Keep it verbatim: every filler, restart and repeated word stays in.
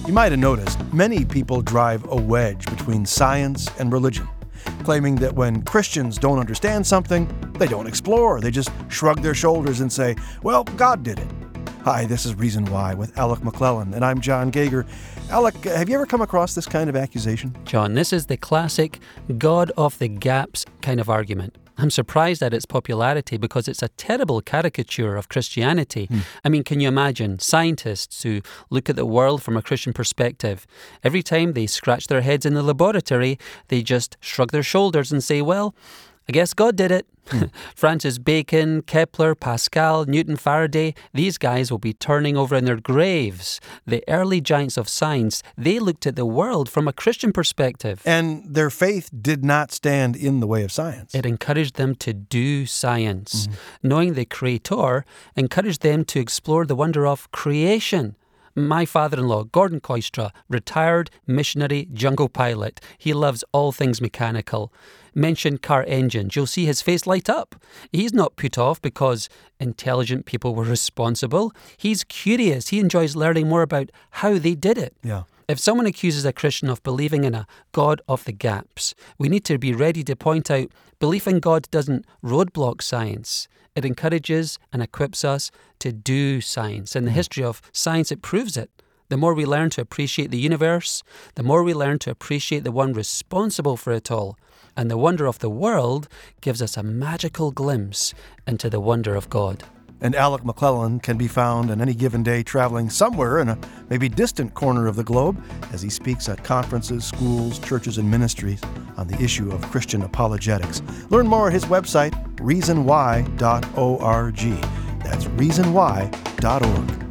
You might have noticed many people drive a wedge between science and religion, claiming that when Christians don't understand something, they don't explore. They just shrug their shoulders and say, well, God did it. Hi, this is Reason Why with Alec McClellan, and I'm John Gager. Alec, have you ever come across this kind of accusation? John, this is the classic God of the gaps kind of argument. I'm surprised at its popularity because it's a terrible caricature of Christianity. Hmm. I mean, can you imagine scientists who look at the world from a Christian perspective? Every time they scratch their heads in the laboratory, they just shrug their shoulders and say, well, I guess God did it. Hmm. Francis Bacon, Kepler, Pascal, Newton, Faraday, these guys will be turning over in their graves. The early giants of science, they looked at the world from a Christian perspective. And their faith did not stand in the way of science. It encouraged them to do science. Mm-hmm. Knowing the Creator encouraged them to explore the wonder of creation. My father-in-law, Gordon Koistra, retired missionary jungle pilot. He loves all things mechanical. Mention car engines, you'll see his face light up. He's not put off because intelligent people were responsible. He's curious. He enjoys learning more about how they did it. Yeah. If someone accuses a Christian of believing in a God of the gaps, we need to be ready to point out belief in God doesn't roadblock science. It encourages and equips us to do science. In the history of science, it proves it. The more we learn to appreciate the universe, the more we learn to appreciate the one responsible for it all. And the wonder of the world gives us a magical glimpse into the wonder of God. And Alec McClellan can be found on any given day traveling somewhere in a maybe distant corner of the globe as he speaks at conferences, schools, churches, and ministries on the issue of Christian apologetics. Learn more at his website, reason why dot org. That's reason why dot org.